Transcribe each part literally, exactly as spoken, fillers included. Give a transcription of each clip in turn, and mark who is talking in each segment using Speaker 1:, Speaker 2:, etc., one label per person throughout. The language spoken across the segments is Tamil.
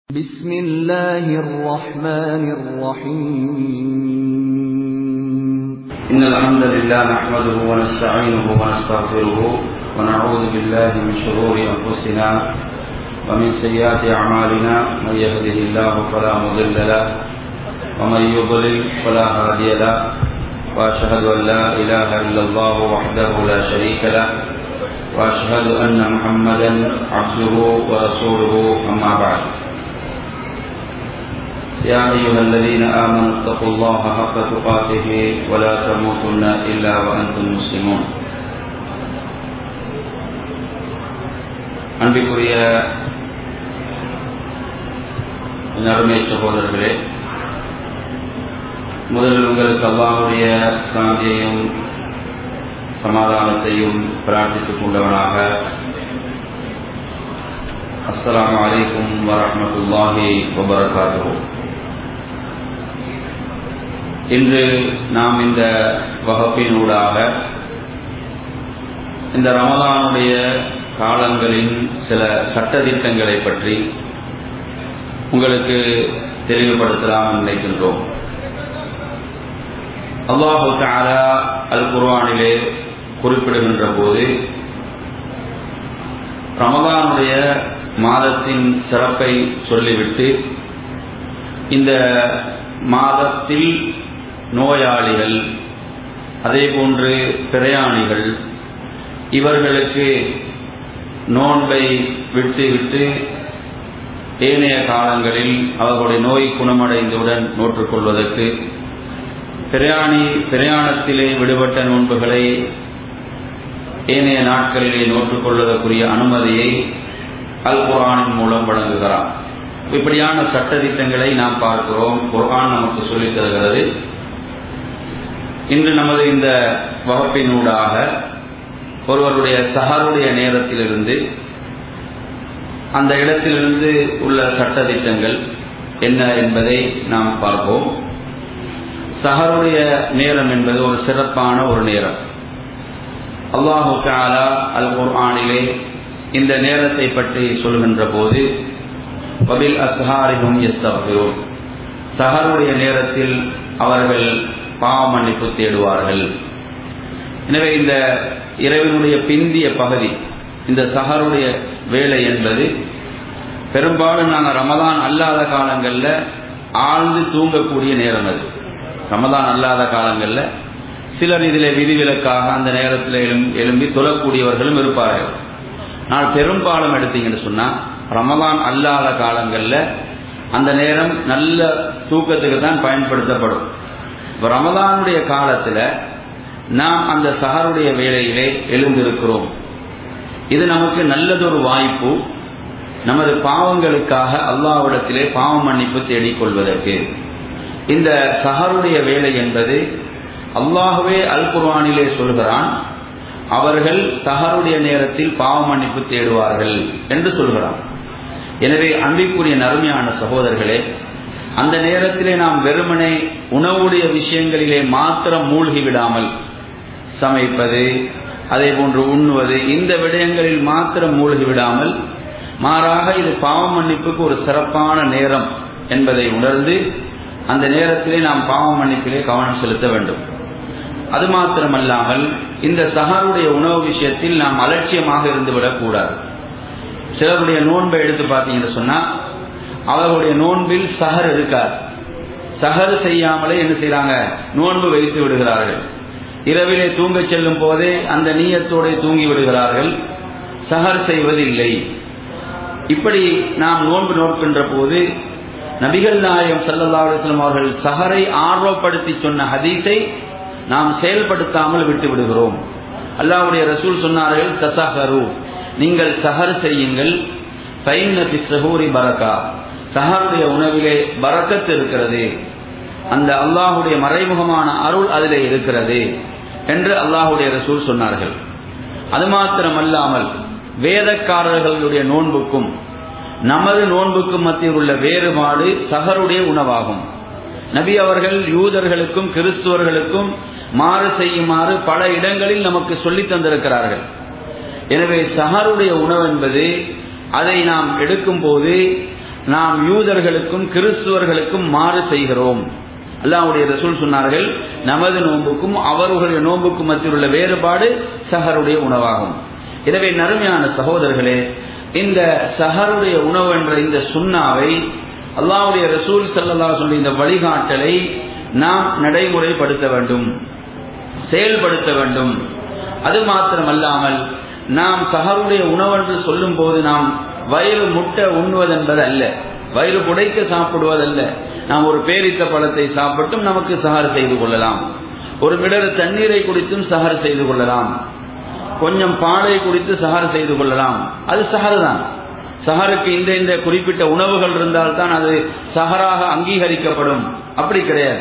Speaker 1: بسم الله الرحمن الرحيم
Speaker 2: إن الحمد لله نحمده ونستعينه ونستغفره ونعوذ بالله من شرور أنفسنا ومن سيئات أعمالنا من يهده الله فلا مضل له ومن يضلل فلا هادي له وأشهد أن لا إله إلا الله وحده لا شريك له وأشهد أن محمدا عبده ورسوله أما بعد يا أيها الذين آمنوا اتقوا الله حق تقاته ولا تموتن إلا وأنتم مسلمون. அன்பிற்குரிய அருமை சகோதரர்களே, முதலில் உங்களுக்கு அல்லாஹ்வுடைய சாந்தியையும் சமாதானத்தையும் பிரார்த்தித்துக் கொண்டவனாக அஸ்ஸலாமு அலைக்கும் வரஹ்மத்துல்லாஹி வபரகாத்துஹு. இன்று நாம் இந்த வகுப்பினூடாக இந்த ரமலானுடைய காலங்களின் சில சட்டதிட்டங்களை பற்றி உங்களுக்கு தெளிவுபடுத்தலாம் நினைக்கின்றோம். அல்லாஹு தஆலா அல் குர்ஆனிலே குறிப்பிடுகின்ற போது ரமலானுடைய மாதத்தின் சிறப்பை சொல்லிவிட்டு இந்த மாதத்தில் நோயாளிகள் அதே போன்று பிரயாணிகள் இவர்களுக்கு நோன்பை விட்டு விட்டு ஏனைய காலங்களில் அவர்களுடைய நோய் குணமடைந்தவுடன் நோற்றுக்கொள்வதற்கு, பிரயாணி பிரயாணத்திலே விடுபட்ட நோன்புகளை ஏனைய நாட்களிலே நோற்றுக்கொள்வதற்குரிய அனுமதியை அல் குர்ஆனின் மூலம் வழங்குகிறார். இப்படியான சட்டதிட்டங்களை நாம் பார்க்கிறோம். குர்ஆன் நமக்கு சொல்லித் தருகிறது. இன்று நமது இந்த வகுப்பினூடாக ஒருவருடைய சஹருடைய நேரத்திலிருந்து அந்த இடத்திலிருந்து உள்ள சட்டதிட்டங்கள் என்ன என்பதை நாம் பார்ப்போம். சஹருடைய நேரம் என்பது ஒரு சிறப்பான ஒரு நேரம். அல்லாஹு தஆலா அல் குர்ஆனிலே இந்த நேரத்தை பற்றி சொல்கின்ற போது வபில் அஸ்ஹாரிஹும் யஸ்தக்ஃபிரூன், சஹருடைய நேரத்தில் அவர்கள் பாவ மன்னிப்பு தேடுவார்கள். எனவே இந்த இரவினுடைய பிந்திய பகுதி, இந்த சஹருடைய வேலை என்பது பெரும்பாலும் நாங்கள் ரமலான் அல்லாத காலங்களில் ஆழ்ந்து தூங்கக்கூடிய நேரம். அது ரமலான் அல்லாத காலங்களில் சிலர் இதில் விதிவிலக்காக அந்த நேரத்தில் எழும் எழும்பி தொழக்கூடியவர்களும் இருப்பார்கள். நான் பெரும்பாலும் எடுத்தீங்கன்னு சொன்னால் ரமலான் அல்லாத காலங்களில் அந்த நேரம் நல்ல தூக்கத்துக்கு தான் பயன்படுத்தப்படும். இப்போ ரமலானுடைய காலத்தில் நாம் அந்த சஹருடைய வேளையிலே எழுந்திருக்கிறோம். இது நமக்கு நல்லதொரு வாய்ப்பு, நமது பாவங்களுக்காக அல்லாஹ்விடத்திலே பாவ மன்னிப்பு தேடிக்கொள்வதற்கு. இந்த சஹருடைய வேலை என்பது அல்லாஹ்வே அல் குர்ஆனிலே சொல்கிறான், அவர்கள் சஹருடைய நேரத்தில் பாவ மன்னிப்பு தேடுவார்கள் என்று சொல்கிறான். எனவே அன்பிற்குரிய நறுமையான சகோதரர்களே, அந்த நேரத்திலே நாம் வெறுமனே உணவுடைய விஷயங்களிலே மாத்திரம் மூழ்கி விடாமல், சமைப்பது அதே போன்று உண்ணுவது இந்த விடயங்களில் மாத்திரம் மூழ்கி விடாமல், மாறாக இது பாவ மன்னிப்புக்கு ஒரு சிறப்பான நேரம் என்பதை உணர்ந்து அந்த நேரத்திலே நாம் பாவ மன்னிப்பிலே கவனம் செலுத்த வேண்டும். அது மாத்திரமல்லாமல் இந்த சஹருடைய உணவு விஷயத்தில் நாம் அலட்சியமாக இருந்துவிடக் கூடாது. சிலருடைய நோன்பை எடுத்து பார்த்தீங்கன்னு சொன்னா அவர்களுடைய நோன்பில் சஹர் இருக்காது. சஹர் செய்யாமலே என்ன செய்யறாங்க, நோன்பு வைத்து விடுகிறார்கள். இரவிலே தூங்க செல்லும் போதே அந்த நீயத்தோடு தூங்கி விடுகிறார்கள், சஹர் செய்வதில்லை. இப்படி நாம் நோன்பு நோக்கின்ற போது நபிகள் நாயகம் ஸல்லல்லாஹு அலைஹி வஸல்லம் அவர்கள் சஹரை ஆர்வப்படுத்தி சொன்ன ஹதீஸை நாம் செயல்படுத்தாமல் விட்டு விடுகிறோம். அல்லாஹ்வுடைய ரசூல் சொன்னார்கள், தஸஹரு, நீங்கள் சஹர் செய்யுங்கள், ஃபைன்ன ஃபிஸ்ஸஹூரி பரக்கா, சஹருடைய உணவிலே பரக்கத் இருக்கிறது, அந்த அல்லாஹ்வுடைய மறைமுகமான அருள் அதிலே இருக்கிறது என்று அல்லாஹ்வுடைய ரசூல் சொன்னார்கள். அது மாத்திரமல்லாமல் வேதக்காரர்களுடைய நோன்புக்கும் நமது நோன்புக்கும் மத்தியில் உள்ள வேறுபாடு சஹருடைய உணவாகும். நபி அவர்கள் யூதர்களுக்கும் கிறிஸ்துவர்களுக்கும் மாறு செய்யுமாறு பல இடங்களில் நமக்கு சொல்லித் தந்திருக்கிறார்கள். எனவே சஹருடைய உணவு என்பது அதை நாம் எடுக்கும் போது நாம் யூதர்களுக்கும் கிறிஸ்துவர்களுக்கும் மாறு செய்கிறோம். அல்லாஹ்வுடைய ரசூல் சொன்னார்கள், நமது நோன்புக்கும் அவர்களுடைய நோன்புக்கும் மத்தியில் உள்ள வேறுபாடு சஹருடைய உணவாகும். எனவே நறுமையான சகோதரர்களே, இந்த சஹருடைய உணவு என்ற இந்த சுன்னாவை, அல்லாஹ்வுடைய ரசூல் ஸல்லல்லாஹு அலைஹி வஸல்லம் இந்த வழிகாட்டலை நாம் நடைமுறைப்படுத்த வேண்டும், செயல்படுத்த வேண்டும். அது மாத்திரமல்லாமல் நாம் சஹருடைய உணவு என்று சொல்லும் போது நாம் வயிறு முட்டை உண்ணுவதென்பது அல்ல, வயிறு புடைக்க சாப்பிடுவதல்ல. நாம் ஒரு பேரித்த பழத்தை சாப்பிட்டும் நமக்கு சஹர் செய்து கொள்ளலாம், ஒரு மிடறு தண்ணீரை குடித்தும் சஹர் செய்து கொள்ளலாம், கொஞ்சம் பாலை குடித்து சஹர் செய்து கொள்ளலாம். அது சஹர் தான். சஹருக்கு இந்த இந்த குறிப்பிட்ட உணவுகள் இருந்தால்தான் அது சஹராக அங்கீகரிக்கப்படும், அப்படி கிடையாது.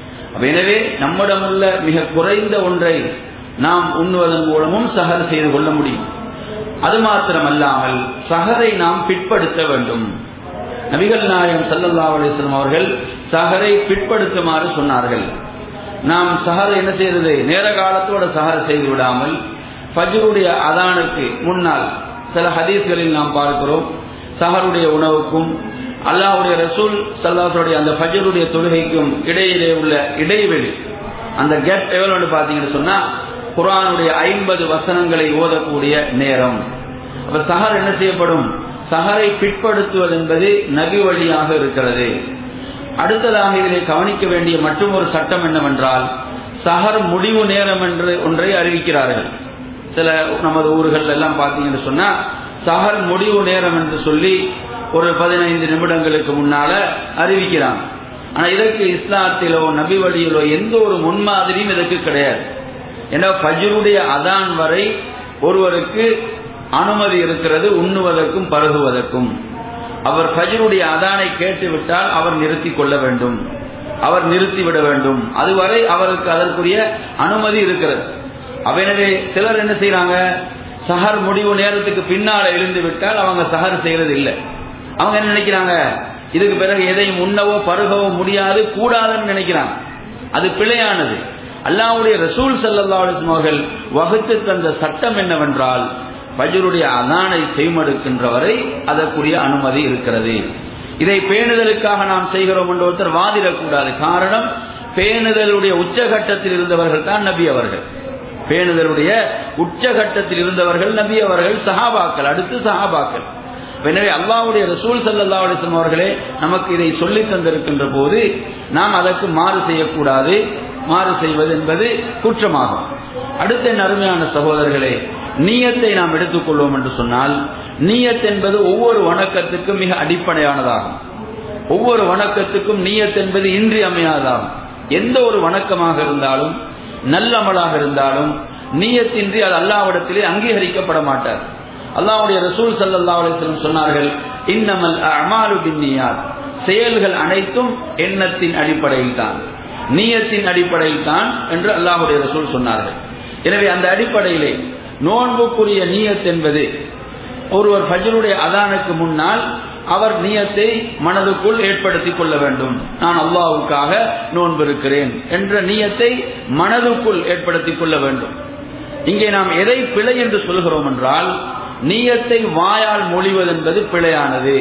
Speaker 2: எனவே நம்மிடமுள்ள மிக குறைந்த ஒன்றை நாம் உண்ணுவதன் மூலமும் சஹர் செய்து கொள்ள முடியும். அது மாத்திரமல்லாமல் சஹரை நாம் பிற்படுத்த வேண்டும். நபிகள் நாயகம் ஸல்லல்லாஹு அலைஹி வஸல்லம் அவர்கள் சஹரை பிற்படுத்துமாறு சொன்னார்கள். நாம் சஹர் என்ன செய்யறது, நேர காலத்தோட சஹர் செய்து விடாமல் ஃபஜ்ருடைய அதானுக்கு முன்னால் சில ஹதீஸ்களில் நாம் பார்க்கிறோம், சஹருடைய உணவுக்கும் அல்லாஹ்வுடைய ரசூல் ஸல்லல்லாஹு அலைஹி வஸல்லம் அந்த ஃபஜ்ருடைய தொழுகைக்கும் இடையிலே உள்ள இடைவெளி, அந்த கேப் எவ்வளவு பார்த்தீங்கன்னு சொன்னா குர்ஆனுடைய ஐம்பது வசனங்களை ஓதக்கூடிய நேரம். அப்ப சஹர் என்ன செய்யப்படும், சஹரை பிற்படுத்துவது என்பது நபி வழியாக இருக்கிறது. அடுத்ததாக இதிலே கவனிக்க வேண்டிய மற்றும் ஒரு சட்டம் என்னவென்றால், சஹர் முடிவு நேரம் என்று ஒன்றை அறிவிக்கிறார்கள். சில நமது ஊர்கள் எல்லாம் பார்த்தீங்கன்னு சொன்னா சஹர் முடிவு நேரம் என்று சொல்லி ஒரு பதினைந்து நிமிடங்களுக்கு முன்னால அறிவிக்கிறாங்க. ஆனா இதற்கு இஸ்லாத்திலோ நபி வழியிலோ எந்த ஒரு முன்மாதிரியும் இதற்கு கிடையாது. ஏன்னா ஃபஜ்ருடைய அதான் வரை ஒருவருக்கு அனுமதி இருக்கிறது உண்ணுவதற்கும் பருகுவதற்கும். அவர் ஃபஜ்ருடைய அதானை கேட்டுவிட்டால் அவர் நிறுத்தி கொள்ள வேண்டும், அவர் நிறுத்திவிட வேண்டும். அதுவரை அவருக்கு அதற்குரிய அனுமதி இருக்கிறது. எனவே சிலர் என்ன செய்யறாங்க, சஹர் முடிவு நேரத்துக்கு பின்னால எழுந்து விட்டால் அவங்க சஹர் செய்யறது இல்லை. அவங்க என்ன நினைக்கிறாங்க, இதுக்கு பிறகு எதையும் உண்ணவோ பருகவோ முடியாது, கூடாதுன்னு நினைக்கிறாங்க. அது பிழையானது. அல்லாஹ்வுடைய ரசூல் ஸல்லல்லாஹு அலைஹி வஸல்லம் அவர்கள் வகுத்து தந்த சட்டம் என்னவென்றால், ஃபஜ்ருடைய அதானை செய்மடுக்கின்ற வரை அதற்குரிய அனுமதி இருக்கிறது. இதை பேணுதலுக்காக நாம் செய்கிறோம் என்று ஒருத்தர் வாதிடக்கூடாது. காரணம், பேணுதலுடைய உச்சகட்டத்தில் இருந்தவர்கள் தான் நபி அவர்கள். பேணுதலுடைய உச்சகட்டத்தில் இருந்தவர்கள் நபி அவர்கள், சஹாபாக்கள், அடுத்து சஹாபாக்கள். எனவே அல்லாஹ்வுடைய ரசூல் ஸல்லல்லாஹு அலைஹி வஸல்லம் அவர்களே நமக்கு இதை சொல்லி தந்திருக்கின்ற போது நாம் அதற்கு மாறு செய்யக்கூடாது. மாறு செய்வது என்பது குற்றமாகும். அடுத்த அருமையான சகோதரர்களே, நியத்தை நாம் எடுத்துக்கொள்வோம் என்று சொன்னால், நியத் என்பது ஒவ்வொரு வணக்கத்துக்கும் மிக அடிப்படையானதாகும். ஒவ்வொரு வணக்கத்துக்கும் நியத் என்பது இன்றியமையாததாகும். எந்த ஒரு வணக்கமாக இருந்தாலும், நல்லமலாக இருந்தாலும், நியத்தின்றி அது அல்லாஹ்விடத்திலே அங்கீகரிக்கப்பட மாட்டார். அல்லாஹ்வுடைய ரசூல் ஸல்லல்லாஹு அலைஹி வஸல்லம் சொன்னார்கள், இன்னமல் அஅமாலு பின்னியாத், செயல்கள் அனைத்தும் எண்ணத்தின் அடிப்படையில் தான், நியத்தின் அடிப்படையில் தான் என்று அல்லாஹ்வுடைய ரசூல் சொன்னார்கள். எனவே அந்த அடிப்படையிலே நோன்புக்குரிய நியத் என்பது, ஒருவர் ஃபஜ்ருடைய அதானுக்கு முன்னால் அவர் நியத்தை மனதுக்குள் ஏற்படுத்திக் கொள்ள வேண்டும். நான் அல்லாஹ்வுக்காக நோன்பு இருக்கிறேன் என்ற நியத்தை மனதுக்குள் ஏற்படுத்திக் கொள்ள வேண்டும். இங்கே நாம் எதை பிழை என்று சொல்கிறோம் என்றால், நியத்தை வாயால் மொழிவது என்பது பிழையானது,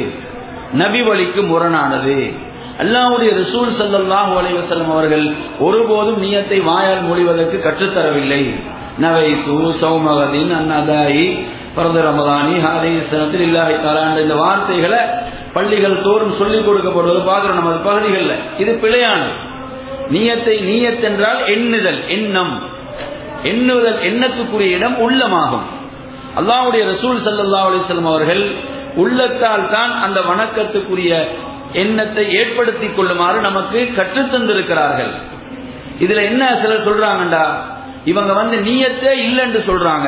Speaker 2: நபி வழிக்கு முரணானது. அல்லாஹ்வுடைய ரசூல் ஸல்லல்லாஹு அலைஹி வஸல்லம் அவர்கள் ஒருபோதும் நியத்தை வாயால் மொழிவதற்கு கற்றுத்தரவில்லை. நவைத்து சௌமகதின் அன்னதாயி பரத ரமதானி ஹாதி சனத்தில் இல்லாஹி தஆலா இந்த வார்த்தைகளை பள்ளிகள் தோறும் சொல்லிக் கொடுக்கப்படுவது பார்க்கிறோம் நமது பகுதிகளில். இது பிழையானது. நியத்தை, நியத் என்றால் எண்ணுதல், எண்ணம், எண்ணுதல், எண்ணத்துக்குரிய இடம் உள்ளமாகும். அல்லாஹ்வுடைய ரசூல் ஸல்லல்லாஹு அலைஹி வஸல்லம் அவர்கள் உள்ளத்தால் தான் அந்த வணக்கத்துக்குரிய எண்ணத்தை ஏற்படுத்திக் கொள்ளுமாறு நமக்கு கற்றுத்தந்திருக்கிறார்கள். இதுல என்ன சிலர் சொல்றாங்கண்டா, இவங்க வந்து நியத்தே இல்லைன்னு சொல்றாங்க,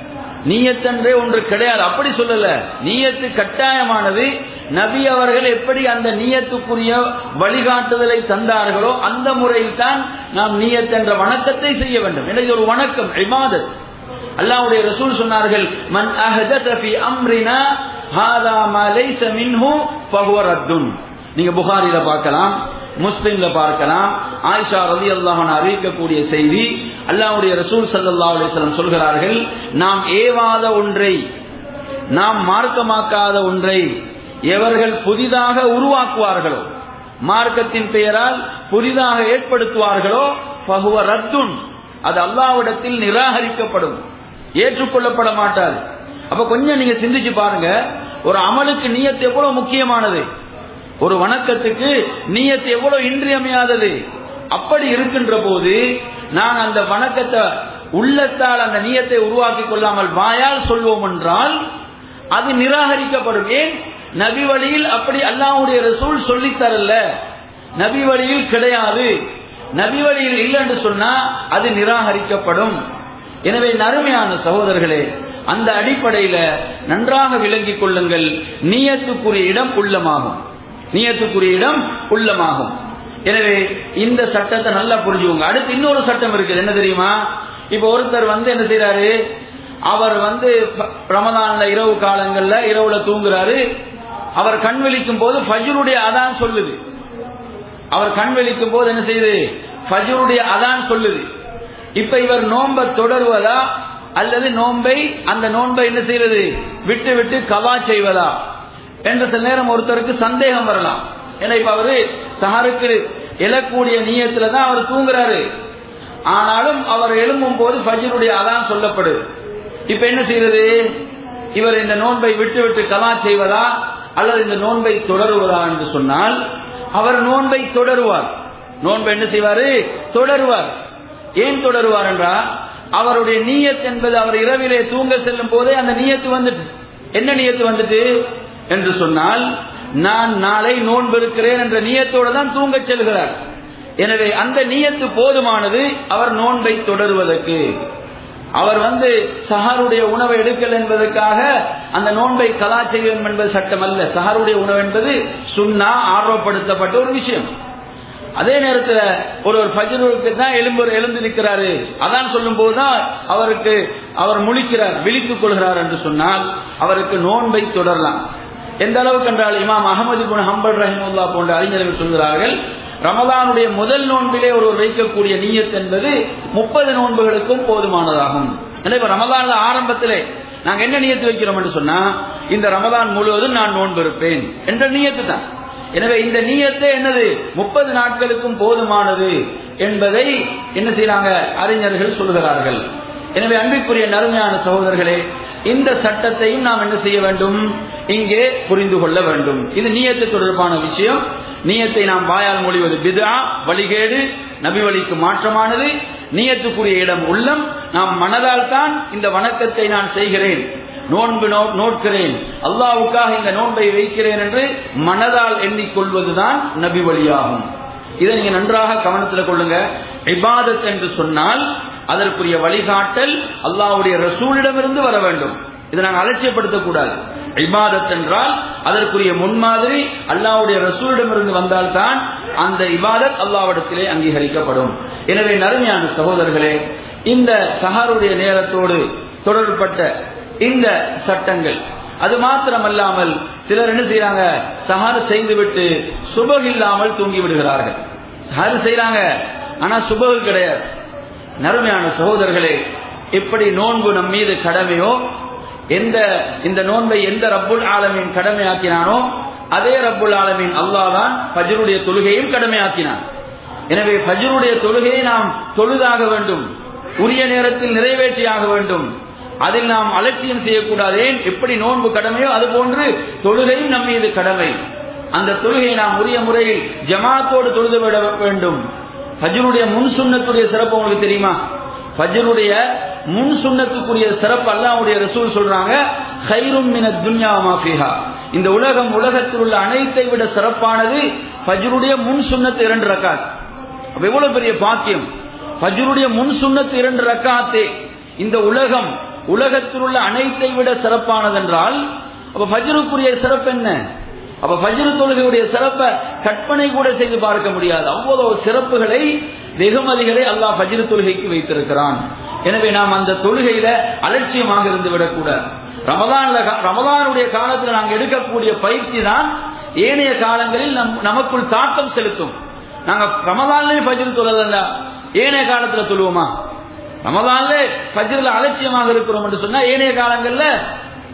Speaker 2: நியத்தன்றே ஒன்று கிடையாது. அப்படி சொல்லல, நியத்து கட்டாயமானது. நபி அவர்கள் எப்படி அந்த நியத்துக்குரிய வழிகாட்டுதலை தந்தார்களோ அந்த முறையில் தான் நாம் நியத் என்ற வணக்கத்தை செய்ய வேண்டும். எனவே ஒரு வணக்கம், இபாதத். அல்லாஹ்வுடைய ரசூல் சொன்னார்கள், மன் அஹதத ஃபீ அம்ரினா ஹாதா மா லைஸ மின்ஹு ஃபஹுவ ரத்துன். நீங்க புகாரில பார்க்கலாம், முஸ்லிம்ல பார்க்கலாம். ஆயிஷா ரலியல்லாஹு அன்ஹா அறிவிக்கக்கூடிய செய்தி, அல்லாஹ்வுடைய ரசூல் ஸல்லல்லாஹு அலைஹி வஸல்லம் சொல்கிறார்கள், நாம் ஏவாத ஒன்றை, நாம் மார்க்கமாக்காத ஒன்றை எவர்கள் புதிதாக உருவாக்குவார்களோ, மார்க்கத்தின் பெயரால் புதிதாக ஏற்படுத்துவார்களோ, ஃபஹுவ ரத்துன், அது அல்லாஹ்விடத்தில் நிராகரிக்கப்படும், ஏற்றுக்கொள்ளப்பட மாட்டாது. அப்ப கொஞ்சம் நீங்க சிந்திச்சு பாருங்க, ஒரு அமலுக்கு நியத்து எவ்வளவு முக்கியமானது, ஒரு வணக்கத்துக்கு நியத்து எவ்வளவு இன்றியமையாதது. அப்படி இருக்கின்ற போது நான் அந்த வணக்கத்தை உள்ளத்தால் அந்த நியத்தை உருவாக்கி கொள்ளாமல் வாயால் சொல்வோம் என்றால் அது நிராகரிக்கப்படும். ஏன்? நபி வழியில் அப்படி அல்லாஹ்வுடைய ரசூல் சொல்லித்தரல, நபி வழியில் கிடையாது. நபி வழியில் இல்லை என்று சொன்னா அது நிராகரிக்கப்படும். எனவே நறுமையான சகோதரர்களே, அந்த அடிப்படையில நன்றாக விளங்கிக் கொள்ளுங்கள், நியத்துக்குரிய இடம் உள்ளமாகும், நியத்துக்குரிய இடம் உள்ளமாகும். எனவே இந்த சட்டத்தை நல்லா புரிஞ்சுங்க. அடுத்து இன்னொரு சட்டம் இருக்குது, என்ன தெரியுமா? இப்ப ஒருத்தர் வந்து என்ன செய்யறாரு, அவர் வந்து ரமதான்ல இரவு காலங்கள்ல இரவுல தூங்குறாரு. அவர் கண் விழிக்கும் போது ஃபஜ்ருடைய அதான் சொல்லுது. அவர் கண் விழிக்கும் போது என்ன செய்யுது? ஃபஜ்ருடைய அதான் சொல்லுது. இப்ப இவர் நோன்பை தொடருவதா அல்லது நோன்பை அந்த நோன்பை என்ன செய்வது விட்டு விட்டு கவா செய்வதா என்ற சில நேரம் ஒருத்தருக்கு சந்தேகம் வரலாம். ஏன்னா இப்ப அவரு சஹருக்கு எழக்கூடிய நியத்துல தான் அவர் தூங்குறாரு. ஆனாலும் அவர் எழும்பும் போது ஃபஜ்ருடைய அதான் சொல்லப்படுது. இப்ப என்ன செய்யறது? இவர் இந்த நோன்பை விட்டு விட்டு கலா செய்வதா அல்லது இந்த நோன்பை தொடருவதா என்று சொன்னால் அவர் நோன்பை தொடருவார். நோன்பை என்ன செய்வாரு? தொடருவார். ஏன் தொடருவார் என்றால் அவருடைய நியத் என்பது அவர் இரவிலே தூங்க செல்லும் போதே அந்த நியத்து வந்துட்டு. என்ன நியத்து வந்துட்டு என்று சொன்னால், நான் நாளை நோன்பு இருக்கிறேன் என்ற நியத்தோடு தான் தூங்க செல்கிறார். எனவே அந்த நியத்து போதுமானது அவர் நோன்பை தொடருவதற்கு. அவர் வந்து சஹருடைய உணவை எடுக்கல் என்பதற்காக அந்த நோன்பை கலா செய்யும் என்பது சட்டம் அல்ல. சஹருடைய உணவு என்பது சுன்னா, ஆர்வப்படுத்தப்பட்ட ஒரு விஷயம். அதே நேரத்தில் ஒரு ஃபஜ்ருக்கு தான் எழும்பு எழுந்து நிற்கிறாரு, அதான் சொல்லும் போதுதான் அவருக்கு அவர் முழிக்கிறார், விழித்துக் கொள்கிறார் என்று சொன்னால் அவருக்கு நோன்பை தொடரலாம். எந்த அளவுக்கு என்றால் இமாம் அஹமது இப்னு ஹம்பல் ரஹிமஹுல்லாஹ் போன்ற அறிஞர்கள் சொல்கிறார்கள், ரமலானுடைய முதல் நோன்பிலே ஒருவர் வைக்கக்கூடிய நியத் என்பது முப்பது நோன்புகளுக்கும் போதுமானதாகும். எனவே ரமலான் ஆரம்பத்திலே நாங்க என்ன நியத்து வைக்கிறோம் என்று சொன்னா, இந்த ரமலான் முழுவதும் நான் நோன்பு இருப்பேன் என்ற நியத்து தான். எனவே இந்த நியத்தை என்னது முப்பது நாட்களுக்கும் போதுமானது என்பதை என்ன செய்யறாங்க அறிஞர்கள் சொல்கிறார்கள். எனவே அன்பிற்குரிய நறுமையான சகோதரர்களே, இந்த சட்டத்தையும் நாம் என்ன செய்ய வேண்டும், இங்கே புரிந்து கொள்ள வேண்டும். இது நியத்து தொடர்பான விஷயம். நியத்தை நாம் வாயால் மொழிவது பித்ஆ, வழிகேடு, நபி வழிக்கு மாற்றமானது. நியத்துக்குரிய இடம் உள்ளம். நாம் மனதால் தான் இந்த வணக்கத்தை நான் செய்கிறேன், நோன்பு நோட்கிறேன், அல்லாஹ்வுக்காக இந்த நோன்பை வைக்கிறேன் என்று மனதால் எண்ணிக்கொள்வதுதான் நபி வழியாகும். இதை நீங்க நன்றாக கவனத்தில் கொள்ளுங்க. இபாதத் என்று சொன்னால் அதற்குரிய வழிகாட்டல் அல்லாஹ்வுடைய ரசூலிடமிருந்து வர வேண்டும். இதை நாங்கள் அலட்சியப்படுத்தக்கூடாது. இபாதத் என்றால் அதற்குரிய முன்மாதிரி அல்லாஹ்வுடைய ரசூலிடமிருந்து வந்தால்தான் அந்த இபாதத் அல்லாஹ்விடத்திலே அங்கீகரிக்கப்படும். எனவே நறுமையான சகோதரர்களே, இந்த சஹருடைய நேரத்தோடு தொடர்பட்ட இந்த சட்டங்கள், அது மாத்திரமல்லாமல் சிலர் என்ன செய்யறாங்க, சஹர் செய்துவிட்டு சுபஹ் இல்லாமல் தூங்கி விடுகிறார்கள். சஹர் செய்யறாங்க ஆனா சுபஹ் கிடையாது. நறுமையான சகோதரர்களே, இப்படி நோன்பு நம் மீது கடமையோ, எந்த இந்த நோன்பை எந்த ரப்புல் ஆலமீன் கடமையாக்கினானோ அதே ரப்புல் ஆலமீன் அல்லாஹ் தான் ஃபஜ்ருடைய தொழுகையும் கடமையாக்கினான். எனவே ஃபஜ்ருடைய தொழுகையை நாம் தொழுதாக வேண்டும், உரிய நேரத்தில் நிறைவேற்றியாக வேண்டும். அதில் நாம் அலட்சியம் செய்யக்கூடாது. ஏன்? எப்படி நோன்பு கடமையோ அது போன்று தொழுகையும் நம் மீது கடமை. அந்த தொழுகையை நாம் உரிய முறையில் ஜமாத்தோடு தொழுது விட வேண்டும். ஃபஜ்ருடைய முன் சுன்னத்துடைய சிறப்பு உங்களுக்கு தெரியுமா? ஃபஜ்ருடைய முன் சுன்னத்துக்குரிய சிறப்பு அல்லாஹ்வுடைய ரசூல் சொல்றாங்க, கைரும் மினத் துன்யா வமா ஃபீஹா, இந்த உலகம் உலகத்தில் உள்ள அனைத்தை விட சிறப்பானது ஃபஜ்ருடைய முன் சுன்னத்து இரண்டு ரக்காத். அப்ப எவ்வளவு பெரிய பாக்கியம்! ஃபஜ்ருடைய முன் சுன்னத்து இரண்டு ரக்காத்தே இந்த உலகம் உலகத்தில் உள்ள அனைத்தை விட சிறப்பானது என்றால் அப்ப ஃபஜ்ருக்குரிய சிறப்பு என்ன? அப்ப ஃபஜ்ரு தொழுகையுடைய சிறப்பை கற்பனை கூட செய்து பார்க்க முடியாது. அவ்வளவு சிறப்புகளை, வெகுமதிகளை அல்லாஹ் ஃபஜ்ரு தொழுகைக்கு வைத்திருக்கிறான். எனவே நாம் அந்த தொழுகையில அலட்சியமாக இருந்து விடக்கூடாது. ரமலான்ல ரமலானுடைய காலத்தில் நாங்கள் எடுக்கக்கூடிய பயிற்சி தான் ஏனைய காலங்களில் நம் நமக்குள் தாக்கம் செலுத்தும். நாங்க ரமலான்லயே ஃபஜ்ரு தொழல, ஏனைய காலத்துல தொழுவோமா? ரமலான்ல ஃபஜ்ருல அலட்சியமாக இருக்கிறோம் என்று சொன்னா ஏனைய காலங்கள்ல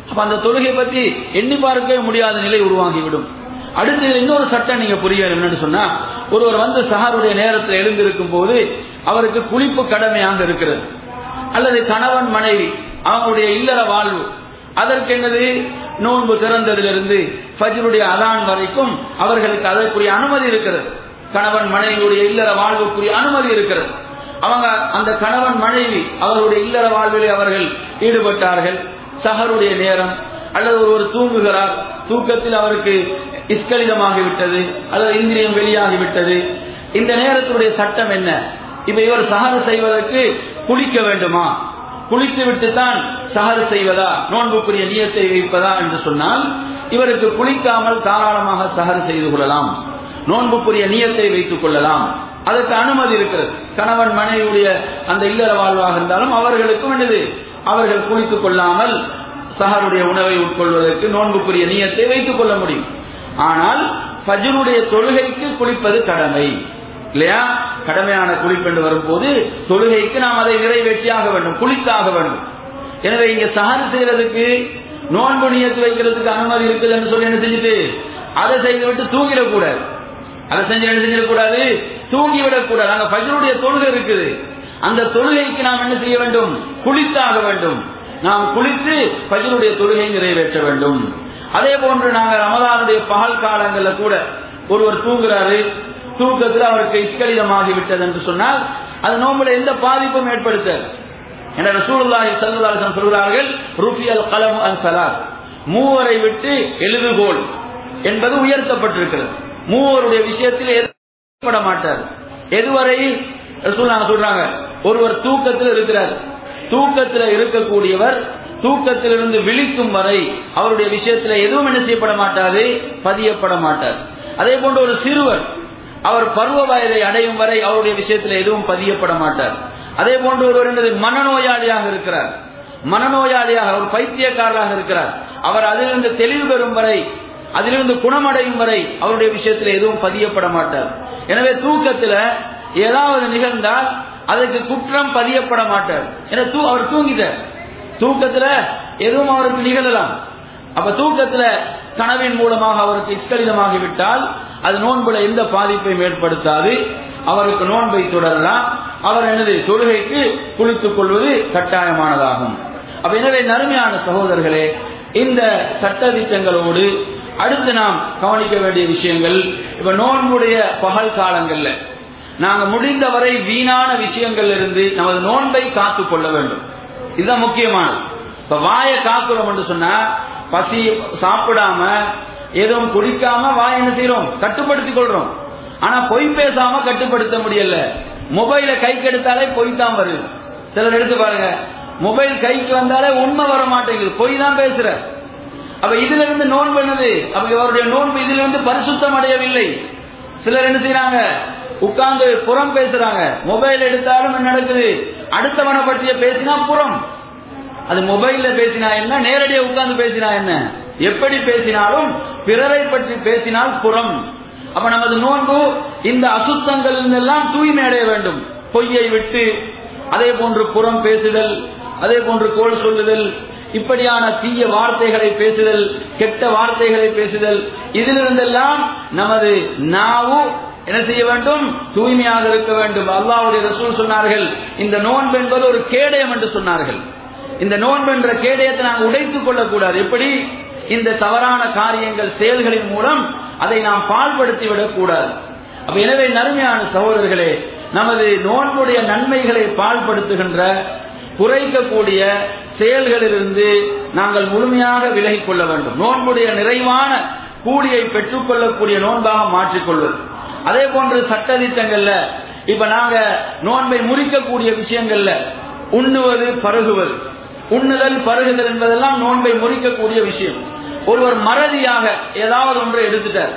Speaker 3: அப்ப அந்த தொழுகை பற்றி எண்ணி பார்க்கவே முடியாத நிலை உருவாகிவிடும். அடுத்து இன்னொரு சட்டம் நீங்க புரிய என்னன்னு சொன்னா, ஒருவர் வந்து சஹருடைய நேரத்தில் எழுந்திருக்கும் போது அவருக்கு குளிப்பு கடமையாக இருக்கிறது, அல்லது கணவன் மனைவி அவங்களுடைய இல்லற வாழ்வு அதற்கு என்னது நோன்பு திறந்ததிலிருந்து ஃபஜ்ருடைய அதான் வரைக்கும் அவர்களுக்கு அதற்குரிய அனுமதி இருக்கிறது. கணவன் மனைவியுடைய இல்லற வாழ்வுக்குரிய அனுமதி இருக்கிறது. அவங்க அந்த கணவன் மனைவி அவர்களுடைய இல்லற வாழ்விலே அவர்கள் ஈடுபட்டார்கள், சஹருடைய நேரம் அல்லது ஒருவர் தூங்குகிறார், தூக்கத்தில் அவருக்கு இஸ்கலிதமாகிவிட்டது அல்லது இந்திரியம் வெளியாகிவிட்டது, இந்த நேரத்துடைய சட்டம் என்ன? இப்ப இவர் சஹரு செய்வதற்கு குளிக்க வேண்டுமா, குளித்து விட்டு தான் சஹரு செய்வதா, நோன்புக்குரிய நியத்தை வைப்பதா என்று சொன்னால் இவருக்கு குளிக்காமல் தாராளமாக சஹரு செய்து கொள்ளலாம், நோன்புக்குரிய நியத்தை வைத்துக் கொள்ளலாம், அதற்கு அனுமதி இருக்கிறது. கணவன் மனைவியுடைய அந்த இல்லற வாழ்வாக இருந்தாலும் அவர்களுக்கும் என்னது, அவர்கள் குளித்துக் கொள்ளாமல் சஹருடைய உணவை உட்கொள்வதற்கு நோன்புக்குரிய நியத்தை வைத்துக் கொள்ள முடியும். ஆனால் ஃபஜ்ருடைய தொழுகைக்கு குளிப்பது கடமை இல்லையா? கடமையான குளிப்பென்று வரும்போது தொழுகைக்கு நாம் அதை நிறைவேற்றியாக வேண்டும், குளித்தாக வேண்டும். எனவே இங்க சஹர் செய்யறதுக்கு நோன்பு நியத்து வைக்கிறதுக்கு அனுமதி இருக்குது என்று சொல்லி என்ன செஞ்சுட்டு அதை செய்துவிட்டு தூங்கிடக்கூடாது, அதை செஞ்சு என்ன செஞ்சிடக்கூடாது, தூங்கிவிடக்கூடாது. அங்க ஃபஜ்ருடைய தொழுகை இருக்குது, அந்த தொழுகைக்கு நாம் என்ன செய்ய வேண்டும், குளித்தாக வேண்டும். நாம் குளித்து ஃபஜ்ருடைய தொழுகை நிறைவேற்ற வேண்டும். அதே போன்று நாங்கள் ரமதானுடைய பகல் காலங்களில் கூட ஒருவர் தூங்குறாரு, தூக்கத்தில் அவருக்கு இஸ்கலிதமாகி விட்டது என்று சொன்னால் அது நோம்புல எந்த பாதிப்பும் ஏற்படுத்தாது. என்ற ரசூலுல்லாஹி ஸல்லல்லாஹு அலைஹி வஸல்லம் சொல்கிறார்கள், ருஃபியல் கலம் அன் ஸலாத், மூவரை விட்டு எழுதுகோல் என்பது உயர்த்தப்பட்டிருக்கிறது. மூவருடைய விஷயத்தில் ஏற்பட மாட்டார். எதுவரை ரசூலுல்லாஹி சொல்றாங்க, ஒருவர் தூக்கத்தில் இருக்கிறார், தூக்கத்தில் இருக்கக்கூடியவர் தூக்கத்திலிருந்து விழிக்கும் வரை அவருடைய விஷயத்தில் எதுவும் என்ன செய்யப்பட மாட்டாது, பதியப்பட மாட்டார். அதே போன்று ஒரு சிறுவர் அவர் பருவ வயதை அடையும் வரை அவருடைய விஷயத்தில் எதுவும் பதியப்பட மாட்டார். அதே போன்று ஒருவர் என்பது மனநோயாளியாக இருக்கிறார், மனநோயாளியாக ஒரு பைத்தியக்காரராக இருக்கிறார், அவர் அதிலிருந்து தெளிவு பெறும் வரை, அதிலிருந்து குணமடையும் வரை அவருடைய விஷயத்தில் எதுவும் பதியப்பட மாட்டார். எனவே தூக்கத்தில் ஏதாவது நிகழ்ந்தால் அதற்கு குற்றம் பதியப்பட மாட்டார். ஏன்னா அவர் தூங்கிட்டார், தூக்கத்துல எதுவும் அவருக்கு நிகழலாம். அப்ப தூக்கத்துல கனவின் மூலமாக அவருக்கு இஸ்கலிதமாகிவிட்டால் அது நோன்புல எந்த பாதிப்பையும் ஏற்படுத்தாது, அவருக்கு நோன்பை தொடரலாம். அவர் எனது தொழுகைக்கு குளித்துக் கொள்வது கட்டாயமானதாகும். அப்ப எனவே நறுமையான சகோதரர்களே, இந்த சட்ட திட்டங்களோடு அடுத்து நாம் கவனிக்க வேண்டிய விஷயங்கள், இப்ப நோன்புடைய பகல் காலங்கள்ல நாங்க முடிந்தவரை வீணான விஷயங்கள் இருந்து நமது நோன்பை காத்துக் கொள்ள வேண்டும். இதுதான் முக்கியமானது. இப்ப வாயை காக்குறோம் என்று சொன்னா பசி சாப்பிடாம எதுவும் குடிக்காம வாய் என்ன செய்யறோம், கட்டுப்படுத்திக் கொள்றோம். ஆனா பொய் பேசாம கட்டுப்படுத்த முடியல. மொபைல கைக்கு எடுத்தாலே பொய் தான் வருது. சிலர் எடுத்து பாருங்க, மொபைல் கைக்கு வந்தாலே உண்மை வர மாட்டேங்குது, பொய் தான் பேசுற. அப்ப இதுல இருந்து நோன்பு என்னது, அப்ப அவருடைய நோன்பு இதுல இருந்து பரிசுத்தம் அடையவில்லை. சிலர் என்ன செய்யறாங்க, உட்கார்ந்து புறம் பேசுறாங்க. மொபைல் எடுத்தாலும் என்ன நடக்குது, அடுத்தவனை பற்றிய பேசினா புறம். அது மொபைல்ல பேசினா என்ன, நேரடியா உட்கார்ந்து பேசினா என்ன, எப்படி பேசினாலும் பிறரை பற்றி பேசினால் புறம். அப்ப நமது நோன்பு இந்த அசுத்தங்கள் எல்லாம் தூய்மை அடைய வேண்டும். பொய்யை விட்டு, அதே போன்று புறம் பேசுதல், அதே போன்று கோல் சொல்லுதல், இப்படியான தீய வார்த்தைகளை பேசுதல், கெட்ட வார்த்தைகளை பேசுதல், இதிலிருந்தெல்லாம் நமது நாவு என்ன செய்ய வேண்டும், தூய்மையாக இருக்க வேண்டும். அல்லாஹ்வுடைய ரசூல் சொன்னார்கள், இந்த நோன்பு என்பது ஒரு கேடயம் என்று சொன்னார்கள். இந்த நோன்பு என்ற கேடயத்தை நாங்கள் உடைத்துக் கொள்ளக்கூடாது. எப்படி, இந்த தவறான காரியங்கள் செயல்களின் மூலம் அதை நாம் பால்படுத்தி விடக் கூடாது. அப்ப எனவே நறுமையான சகோதரர்களே, நமது நோன்புடைய நன்மைகளை பால்படுத்துகின்ற குறைக்கக்கூடிய செயல்களிலிருந்து நாங்கள் முழுமையாக விலகிக் கொள்ள வேண்டும். நோன்புடைய நிறைவான கூலியை பெற்றுக் கொள்ளக்கூடிய நோன்பாக மாற்றிக்கொள்வது. அதே போன்று சட்டதிட்டங்கள்ல இப்ப நாங்க நோன்பை முறிக்கக்கூடிய விஷயங்கள்ல உண்ணுவது பருகுவது, உண்ணுதல் பருகுதல் என்பதெல்லாம் நோன்பை முறிக்கக்கூடிய விஷயம். ஒருவர் மறதியாக ஏதாவது ஒன்றை எடுத்துட்டார்,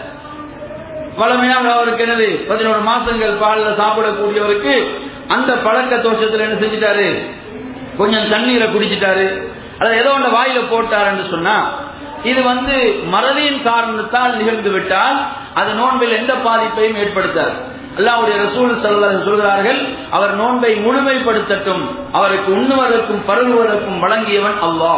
Speaker 3: வளமையாக அவருக்கு என்னது பதினோரு மாசங்கள் பால்ல சாப்பிடக்கூடியவருக்கு அந்த பழக்க தோஷத்தில் என்ன செஞ்சிட்டாரு, கொஞ்சம் தண்ணீரை குடிச்சிட்டாரு, அல்லது ஏதோ ஒன்று வாயில போட்டார் என்று சொன்னா, இது வந்து மறதியின் காரணத்தால் நிகழ்ந்து விட்டால் அது நோன்பில் எந்த பாதிப்பையும் ஏற்படுத்தாது. அல்லாஹ்வுடைய ரசூல் ஸல்லல்லாஹு அலைஹி வஸல்லம் சொல்கிறார்கள், அவர் நோன்பை முழுமைப்படுத்தட்டும், அவருக்கு உண்ணுவதற்கும் பருகுவதற்கும் வழங்கியவன் அல்லாஹ்.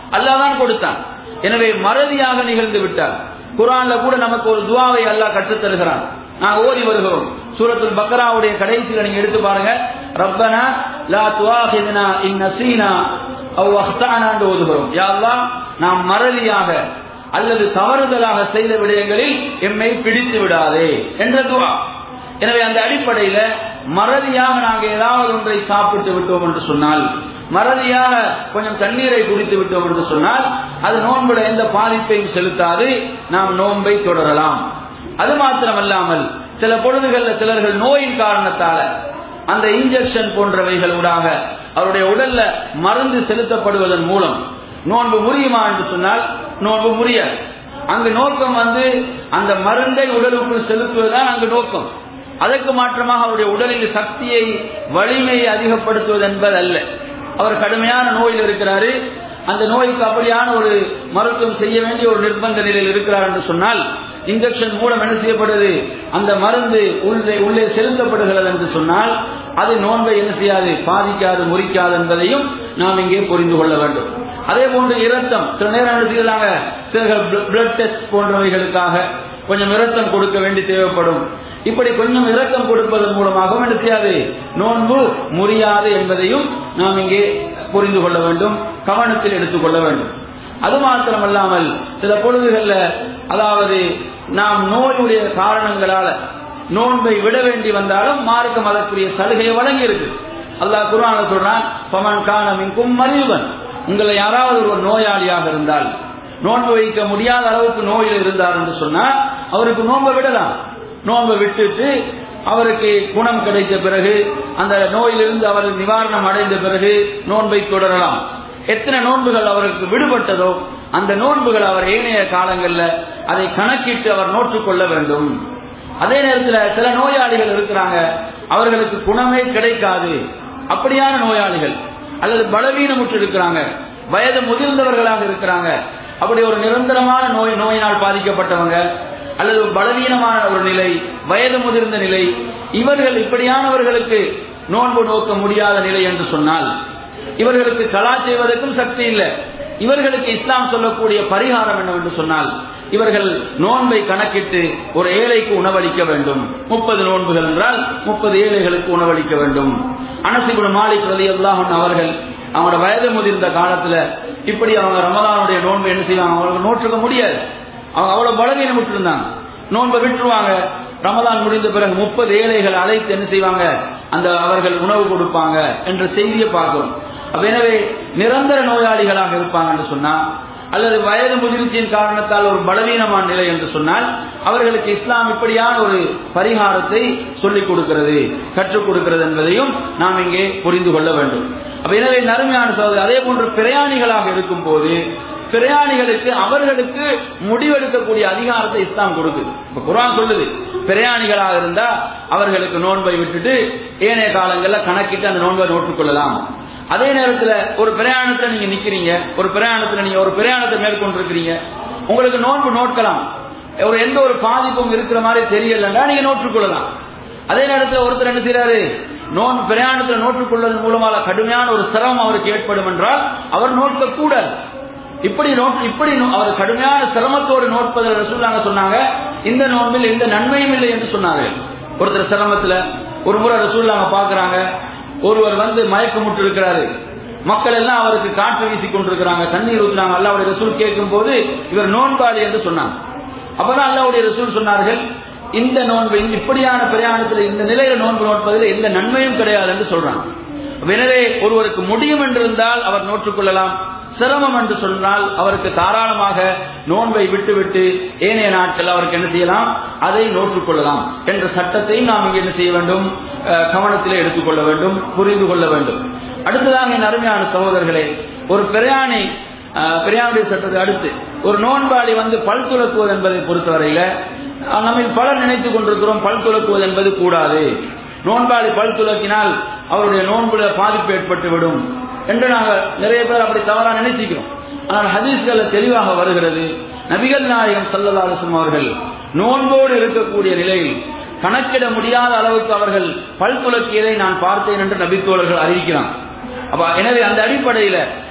Speaker 3: அல்லாஹ் தான் கொடுத்தான். எனவே மறதியாக நிகழ்ந்து விட்டார். குர்ஆன்ல கூட நமக்கு ஒரு துஆவை அல்லாஹ் கற்றுத் தருகிறான். நாங்கள் ஓதி வருகிறோம். சூரத்துல் பக்ராவுடைய கடைசியில நீங்க எடுத்து பாருங்க. ரப்பனா லா துஆஹிதுனா இன் நஸீனா அவ் அக்தஅனா என்று ஓதுகிறோம். யா அல்லாஹ், நாம் மறதியாக அல்லது தவறுதலாக செய்த விடயங்களில் எம்மை பிடித்து விடாதே என்ற துஆ. எனவே அந்த அடிப்படையில மறதியாக நாங்கள் ஏதாவது ஒன்றை சாப்பிட்டு விட்டோம் என்று சொன்னால், மறதியாக கொஞ்சம் தண்ணீரை குடித்து விட்டோம் என்று சொன்னால், அது நோன்புல எந்த பாதிப்பையும் செலுத்தாது. நாம் நோன்பை தொடரலாம். அது மாத்திரமல்லாமல் சில பொழுதுகளில் சிலர்கள் நோயின் காரணத்தால அந்த இன்ஜெக்ஷன் போன்றவைகள் ஊடாக அவருடைய உடல்ல மருந்து செலுத்தப்படுவதன் மூலம் நோன்பு முறியுமா என்று சொன்னால் நோன்பு முறியாது. அங்கு நோக்கம் வந்து அந்த மருந்தை உடலுக்குள் செலுத்துவதுதான் அங்கு நோக்கம். அதற்கு மாற்றமாக அவருடைய உடலில் சக்தியை வலிமையை அதிகப்படுத்துவது என்பது அல்ல. அவர் கடுமையான நோயில் இருக்கிறாரு, அந்த நோய்க்கு அப்படியான ஒரு மருத்துவம் செய்ய வேண்டிய ஒரு நிர்பந்த நிலையில் இருக்கிறார் என்று சொன்னால் இன்ஜெக்ஷன் மூலம் என்ன செய்யப்படுது, அந்த மருந்து உள்ளே உள்ளே செலுத்தப்படுகிறது என்று சொன்னால் அது நோன்பை என்ன செய்யாது, பாதிக்காது, முறிக்காது என்பதையும் நாம் இங்கே புரிந்து கொள்ள வேண்டும். அதே போன்று இரத்தம் சில நேரம் எழுதியதாங்க, சிலர்கள் பிளட் டெஸ்ட் போன்றவைகளுக்காக கொஞ்சம் இரத்தம் கொடுக்க வேண்டி தேவைப்படும். இப்படி கொஞ்சம் இரத்தம் கொடுப்பதன் மூலமாக என்ன செய்யாது, நோன்பு முறியாது என்பதையும் நாம் இங்கே புரிந்து கொள்ள வேண்டும், கவனத்தில் எடுத்துக்கொள்ள வேண்டும். அது மாத்திரமல்லாமல் சில பொழுதுகள்ல, அதாவது நாம் நோயுடைய காரணங்களால நோன்பை விட வேண்டி வந்தாலும் மார்க்கம் அதற்குரிய சலுகையை வழங்கி இருக்கு. அல்லாஹ் குர்ஆன்ல சொல்றான், ஃபமன் கான மின்கும் மரீதன், உங்களை யாராவது ஒரு நோயாளியாக இருந்தால், நோன்பு வைக்க முடியாத அளவுக்கு நோயில் இருந்தார் என்று சொன்னால் அவருக்கு நோன்பை விடலாம். நோன்பை விட்டுட்டு அவருக்கு குணம் கிடைத்த பிறகு, அந்த நோயிலிருந்து அவர் நிவாரணம் அடைந்த பிறகு நோன்பை தொடரலாம். எத்தனை நோன்புகள் அவருக்கு விடுபட்டதோ அந்த நோன்புகள் அவர் ஏனைய காலங்களில் அதை கணக்கிட்டு அவர் நோற்றுக்கொள்ள வேண்டும். அதே நேரத்தில் சில நோயாளிகள் இருக்கிறாங்க, அவர்களுக்கு குணமே கிடைக்காது, அப்படியான நோயாளிகள், அல்லது பலவீனமுற்று இருக்கிறாங்க, வயது முதிர்ந்தவர்களாக இருக்கிறாங்க, அப்படி ஒரு நிரந்தரமான நோய் நோயினால் பாதிக்கப்பட்டவங்க, அல்லது பலவீனமான ஒரு நிலை, வயது முதிர்ந்த நிலை, இவர்கள் இப்படியானவர்களுக்கு நோன்பு நோக்க முடியாத நிலை என்று சொன்னால், இவர்களுக்கு கலா செய்வதற்கும் சக்தி இல்லை. இவர்களுக்கு இஸ்லாம் சொல்லக்கூடிய பரிகாரம் என்னவென்று சொன்னால், இவர்கள் நோன்பை கணக்கிட்டு ஒரு ஏழைக்கு உணவளிக்க வேண்டும். முப்பது நோன்புகள் என்றால் முப்பது ஏழைகளுக்கு உணவளிக்க வேண்டும். அனஸ் இப்னு மாலிக் ரலியல்லாஹு அன்ஹு அவர்கள் அவங்களோட வயது முதிர்ந்த காலத்துல இப்படி அவங்க ரமலானுடைய நோன்பை என்ன செய்வாங்க, அவங்களுக்கு நோற்றுக்க முடியாது, அவங்க அவ்வளவு பலவீனம் விட்டுருந்தாங்க, நோன்பை விட்டுருவாங்க. ரமலான் முடிந்த பிறகு முப்பது ஏழைகள் அழைத்து என்ன செய்வாங்க, அந்த அவர்கள் உணவு கொடுப்பாங்க என்ற செய்தியை பார்க்கிறோம். எனவே நிரந்தர நோயாளிகளாக இருப்பாங்க என்று சொன்னா, அல்லது வயது முதிர்ச்சியின் காரணத்தால் ஒரு பலவீனமான நிலை என்று சொன்னால், அவர்களுக்கு இஸ்லாம் இப்படியான ஒரு பரிகாரத்தை சொல்லிக் கொடுக்கிறது, கற்றுக் கொடுக்கிறது என்பதையும் நாம் இங்கே புரிந்து கொள்ள வேண்டும். அப்ப எனவே நறுமையான சோதனை, அதே போன்று பிரயாணிகளாக இருக்கும் போது பிரயாணிகளுக்கு அவர்களுக்கு முடிவெடுக்கக்கூடிய அதிகாரத்தை இஸ்லாம் கொடுக்குது. இப்ப குர்ஆன் சொல்லுது, பிரயாணிகளாக இருந்தா அவர்களுக்கு நோன்பை விட்டுட்டு ஏனைய காலங்களில் கணக்கிட்டு அந்த நோன்பை நோற்றுக்கொள்ளலாம். அதே நேரத்தில் ஒரு பிரயாணத்தில் நீங்க நிக்கிறீங்க, ஒரு பிரயாணத்தில் நீங்க ஒரு பிரயாணத்தை மேற்கொண்டிருக்கிறீங்க, உங்களுக்கு நோன்பு நோக்கலாம், ஒரு எந்த ஒரு பாதிப்பும் இருக்கிற மாதிரி தெரியலன்னா நீங்க நோற்றுக்கொள்ளலாம். அதே நேரத்தில் ஒருத்தர் என்ன செய்யறாரு, நோன்பு பிரயாணத்தில் நோற்றுக்கொள்வதன் மூலமாக கடுமையான ஒரு சிரமம் அவருக்கு ஏற்படும் என்றால் அவர் நோக்க கூடாது. இப்படி நோட்டு இப்படி அவர் கடுமையான சிரமத்தோடு நோட்பதை ரசூலுல்லாஹ் சொன்னாங்க, இந்த நோன்பில் எந்த நன்மையும் இல்லை என்று சொன்னார்கள். ஒருத்தர் சிரமத்துல ஒரு முறை ரசூலுல்லாஹ் பாக்குறாங்க, ஒருவர் வந்து மயக்கமுற்று இருக்கிறாரு, மக்கள் எல்லாம் அவருக்கு காற்று வீசி கொண்டிருக்கிறாங்க, தண்ணீர் ஊற்றினாங்க. அல்லாஹ்வுடைய ரசூல் கேட்கும் போது இவர் நோன்பாளி என்று சொன்னாங்க. அப்பதான் அல்லாஹ்வுடைய ரசூல் சொன்னார்கள், இந்த நோன்பு இப்படியான பிரயாணத்தில் இந்த நிலையில நோன்பு நோட்பதில் எந்த நன்மையும் கிடையாது என்று சொல்றாங்க. எனவே ஒருவருக்கு முடியும் என்றிருந்தால் அவர் நோற்றுக்கொள்ளலாம், சிரமம் என்று சொன்னால் அவருக்கு தாராளமாக நோன்பை விட்டுவிட்டு ஏனைய நாட்கள் அவருக்கு என்ன செய்யலாம், அதை நோற்றுக்கொள்ளலாம் என்ற சட்டத்தையும் நாம் இங்கே என்ன செய்ய வேண்டும், கவனத்திலே எடுத்துக்கொள்ள வேண்டும், புரிந்து கொள்ள வேண்டும். அடுத்ததாக என் அருமையான சகோதரர்களே, ஒரு பிரயாணி பிரயாணிய சட்டத்தை அடுத்து ஒரு நோன்பாளி வந்து பல் துலக்குவது என்பதை பொறுத்தவரையில நம்ம பலர் நினைத்துக் கொண்டிருக்கிறோம், பல் துலக்குவது என்பது கூடாது, நோன்பாளி பல் துலக்கினால் அவருடைய நோன்புல பாதிப்பு ஏற்பட்டுவிடும் என்று நாங்கள் நிறைய பேர் அப்படி தவறா நினைச்சுக்கிறோம். ஆனால் ஹதீஸ்கள் தெளிவாக வருகிறது, நபிகள் நாயகம் ஸல்லல்லாஹு அலைஹி வஸல்லம் அவர்கள் நோன்போடு இருக்கக்கூடிய நிலையில் கணக்கிட முடியாத அளவுக்கு அவர்கள் பல் துலக்கியதை நான் பார்த்தேன் என்று நபித்தோழர்கள் அறிவிக்கிறான். அப்ப எனவே அந்த அடிப்படையில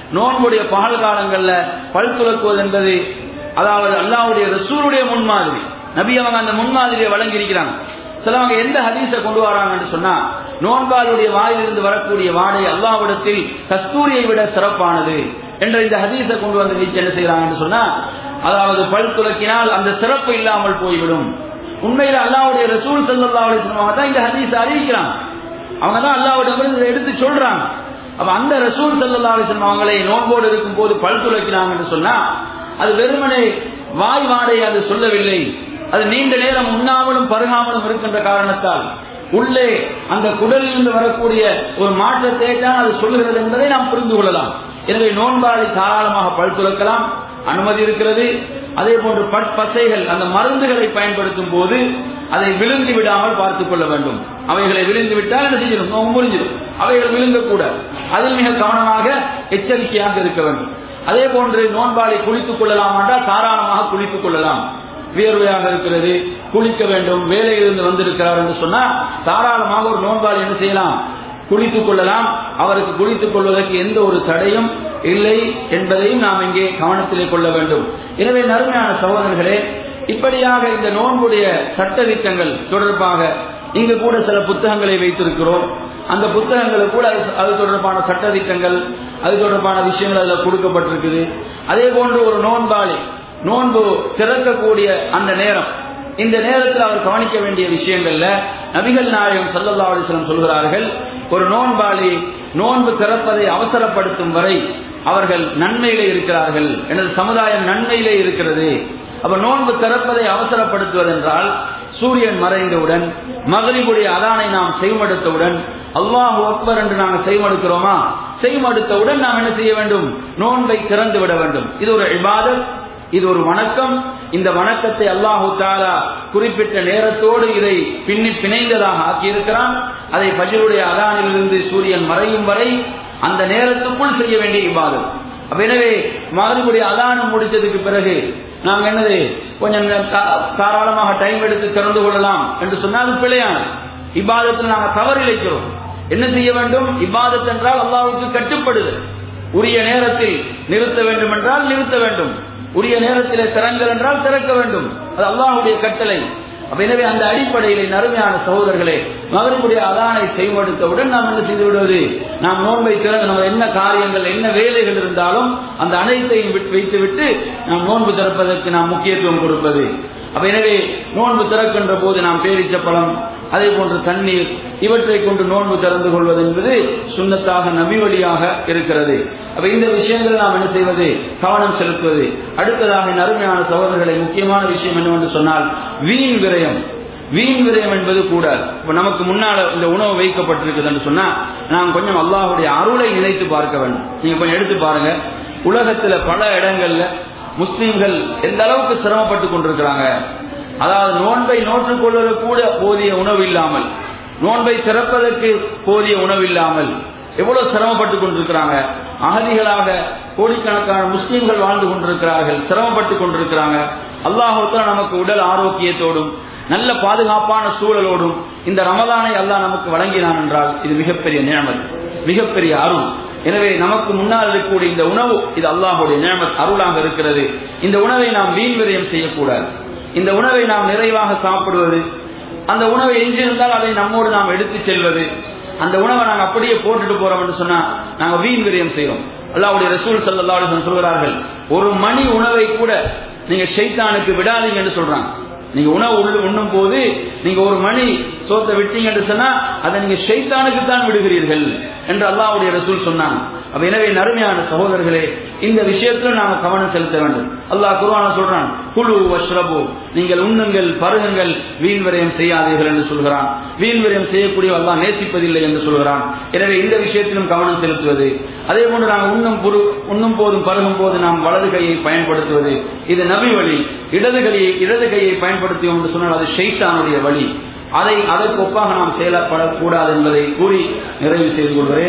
Speaker 3: நோன்புடைய பகல் காலங்கள்ல பல் துலக்குவது என்பது அதாவது அல்லாஹ்வுடைய ரசூலுடைய முன்மாதிரி. நபி அவங்க அந்த முன்மாதிரியை வழங்கி இருக்கிறாங்க. சிலவங்க எந்த ஹதீஸை கொண்டு வராங்கன்னு சொன்னா, நோன்பாளுடைய வாயிலிருந்து வரக்கூடிய வாடை அல்லாஹ்விடத்தில் கஸ்தூரியை விட சிறப்பானது என்ற இந்த ஹதீஸை கொண்டு வந்து நீச்சு என்ன செய்யறாங்கன்னு சொன்னா, அதாவது பல் துலக்கினால் அந்த சிறப்பு இல்லாமல் போய்விடும். உண்மையில அல்லாஹ்வுடைய ரசூல் ஸல்லல்லாஹு அலைஹி வஸல்லம் தான் இந்த ஹதீஸை அறிவிக்கிறாங்க. அவங்க தான் அல்லாஹ்விடமிருந்து எடுத்து சொல்றாங்க. அப்ப அந்த ரசூல் ஸல்லல்லாஹு அலைஹி வஸல்லம் அவங்களை நோன்போடு இருக்கும் போது பல் துலக்கினாங்கன்னு சொன்னா, அது வெறுமனே வாய் வாடை அது சொல்லவில்லை. அது நீண்ட நேரம் உண்ணாமலும் பருகாமலும் இருக்கின்ற காரணத்தால் உள்ளே அந்த குடலிலிருந்து வரக்கூடிய ஒரு மாற்றத்தை தான் அது சொல்லுகிறது என்பதை நாம் புரிந்து கொள்ளலாம். எனவே நோன்பாளை தாராளமாக பல் துலக்கலாம், அனுமதி இருக்கிறது. அதே போன்று பசைகள் அந்த மருந்துகளை பயன்படுத்தும் போது அதை விழுங்கி விடாமல் பார்த்துக் கொள்ள வேண்டும். அவைகளை விழுந்து விட்டால் என்ன செஞ்சிடும், நோன்பு முறிஞ்சிடும். அவைகள் விழுங்கக்கூடாது. அதில் மிக கவனமாக எச்சரிக்கையாக இருக்க வேண்டும். அதே போன்று நோன்பாளை குளித்துக் கொள்ளலாம் என்றால் தாராளமாக குளித்துக் கொள்ளலாம். வியர்வையாக இருக்கிறது, குளிக்க வேண்டும், வேலையிலிருந்து வந்திருக்கிறார் என்று சொன்னா தாராளமாக ஒரு நோன்பாளி என்ன செய்யலாம், குளித்துக் கொள்ளலாம். அவருக்கு குளித்துக் கொள்வதற்கு எந்த ஒரு தடையும் இல்லை என்பதையும் நாம் இங்கே கவனத்திலே கொள்ள வேண்டும். எனவே நறுமையான சகோதரர்களே, இப்படியாக இந்த நோன்புடைய சட்டதிட்டங்கள் தொடர்பாக இங்கு கூட சில புத்தகங்களை வைத்திருக்கிறோம். அந்த புத்தகங்கள் கூட அது தொடர்பான சட்டதிட்டங்கள், அது தொடர்பான விஷயங்கள் அதில் கொடுக்கப்பட்டிருக்குது. அதே போன்று ஒரு நோன்பாளி நோன்பு திறக்கக்கூடிய அந்த நேரம், இந்த நேரத்தில் அவர் கவனிக்க வேண்டிய விஷயங்கள்ல நபிகள் நாயகம் ஸல்லல்லாஹு அலைஹி வஸல்லம் சொல்கிறார்கள், ஒரு நோன்பாளி நோன்பு திறப்பதை அவசரப்படுத்தும் வரை அவர்கள் நன்மையிலே இருக்கிறார்கள், எனது சமுதாயம் நன்மையிலே இருக்கிறது. அப்ப நோன்பு திறப்பதை அவசரப்படுத்துவது என்றால் சூரியன் மறைந்தவுடன் மக்ரிபுடைய அதானை நாம் செய்மடுத்தவுடன் அல்லாஹு அக்பர் என்று நாங்கள் செய்மடுக்கிறோமா, செய்மடுத்தவுடன் நாம் என்ன செய்ய வேண்டும், நோன்பை திறந்து விட வேண்டும். இது ஒரு இபாதத், இது ஒரு வணக்கம். இந்த வணக்கத்தை அல்லாஹு தஆலா குறிப்பிட்ட நேரத்தோடு இதை பின்னி பிணைந்ததாக ஆக்கியிருக்கிறான். அதை ஃபஜ்ருடைய அதானிலிருந்து சூரியன் மறையும் வரை அந்த நேரத்துக்குள் செய்ய வேண்டிய இபாதத். அப்ப எனவே மக்ரிபுடைய அதானம் முடிச்சதுக்கு பிறகு நாங்க என்னது கொஞ்சம் தாராளமாக டைம் எடுத்து திறந்து கொள்ளலாம் என்று சொன்னால் அது பிழையானது. இபாதத்தில் நாங்கள் தவறிழைக்கிறோம். என்ன செய்ய வேண்டும், இபாதத் என்றால் அல்லாஹ்வுக்கு கட்டுப்படுதல். உரிய நேரத்தில் நிறுத்த வேண்டும் என்றால் நிறுத்த வேண்டும், உரிய நேரத்திலே திறங்கள் என்றால் திறக்க வேண்டும். அது அல்லாஹ்வுடைய கட்டளை. அப்ப எனவே அந்த அடிப்படையிலே நறுமையான சகோதரர்களே, மக்ரிபுடைய அதானை செய்வடுத்தவுடன் நாம் என்ன செய்து விடுவது, நாம் நோன்பை திறந்து நம்ம என்ன காரியங்கள் என்ன வேலைகள் இருந்தாலும் அந்த அனைத்தையும் வைத்து விட்டு நாம் நோன்பு திறப்பதற்கு நாம் முக்கியத்துவம் கொடுப்பது. அப்ப எனவே நோன்பு திறக்கின்ற போது நாம் பேரிச்சப்பழம், அதே போன்று தண்ணீர், இவற்றை கொண்டு நோன்பு திறந்து கொள்வது என்பது சுன்னத்தாக நபி வழியாக இருக்கிறது. அப்ப இந்த விஷயங்களை நாம் என்ன செய்வது, கவனம் செலுத்துவது. அடுத்ததாக நறுமையான சகோதரர்களை முக்கியமான விஷயம் என்னவென்று சொன்னால் வீண் விரயம். வீண் விரயம் என்பது கூடாது. இப்ப நமக்கு முன்னால இந்த உணவு வைக்கப்பட்டிருக்குது என்று சொன்னா நாம் கொஞ்சம் அல்லாஹ்வுடைய அருளை நினைத்து பார்க்க வேண்டும். நீங்க கொஞ்சம் எடுத்து பாருங்க, உலகத்துல பல இடங்கள்ல முஸ்லிம்கள் எந்த அளவுக்கு சிரமப்பட்டு கொண்டிருக்கிறாங்க. அதாவது நோன்பை நோற்றுக் கொள்வதற்கு கூட போதிய உணவு இல்லாமல், நோன்பை திறப்பதற்கு போதிய உணவு இல்லாமல் எவ்வளவு சிரமப்பட்டு கொண்டிருக்கிறாங்க. அகதிகளாக கோடிக்கணக்கான முஸ்லிம்கள் வாழ்ந்து கொண்டிருக்கிறார்கள், சிரமப்பட்டு கொண்டிருக்கிறாங்க. அல்லாஹ் நமக்கு உடல் ஆரோக்கியத்தோடும் நல்ல பாதுகாப்பான சூழலோடும் இந்த ரமலானை அல்லாஹ் நமக்கு வழங்கினான் என்றால் இது மிகப்பெரிய நியமத், மிகப்பெரிய அருள். எனவே நமக்கு முன்னால் இருக்கக்கூடிய இந்த உணவு இது அல்லாஹ்வுடைய நியமத், அருளாக இருக்கிறது. இந்த உணவை நாம் வீண் விரயம் செய்யக்கூடாது. இந்த உணவை நாம் நிறைவாக சாப்பிடுவது, அந்த உணவை எஞ்சிருந்தால் அதை நம்மோடு நாம் எடுத்து செல்வது, அந்த உணவை நாங்கள் அப்படியே போட்டுட்டு போறோம் என்று சொன்னா நாங்கள் வீண் விரயம் செய்யறோம். அல்லாஹ்வுடைய ரசூல் ஸல்லல்லாஹு அலைஹி வஸல்லம் சொல்கிறார்கள், ஒரு மணி உணவை கூட நீங்க ஷைத்தானுக்கு விடாதீங்க என்று சொல்றாங்க. நீங்க உணவு உண்ணும் போது நீங்க ஒரு மணி சோத்தை விட்டீங்க என்று சொன்னா அதை நீங்க ஷைத்தானுக்கு தான் விடுகிறீர்கள் என்று அல்லாஹ்வுடைய ரசூல் சொன்னாங்க. அப்ப எனவே நறுமையான சகோதரர்களே, இந்த விஷயத்துல நாம கவனம் செலுத்த வேண்டும். அல்லாஹ் குர்ஆன்ல சொல்றான், குலு வஷ்ரபு, நீங்கள் உண்ணுங்கள் பருகுங்கள், வீண் விரயம் செய்யாதீர்கள் என்று சொல்கிறான். வீண் விரயம் செய்யக்கூடிய அல்லாஹ் நேசிப்பதில்லை என்று சொல்கிறான். எனவே இந்த விஷயத்திலும் கவனம் செலுத்துவது. அதே போன்று நாங்கள் உண்ணும் பொரு உண்ணும் போதும் பருகும் போது நாம் வலது கையை பயன்படுத்துவது இது நபி வழி. இடது கையை இடது கையை பயன்படுத்தியோம் என்று சொன்னால் அது ஷைத்தானுடைய வழி. அதை அதற்கு ஒப்பாக நாம் செயல்படக்கூடாது என்பதை கூறி நிறைவு செய்து கொள்கிறேன்.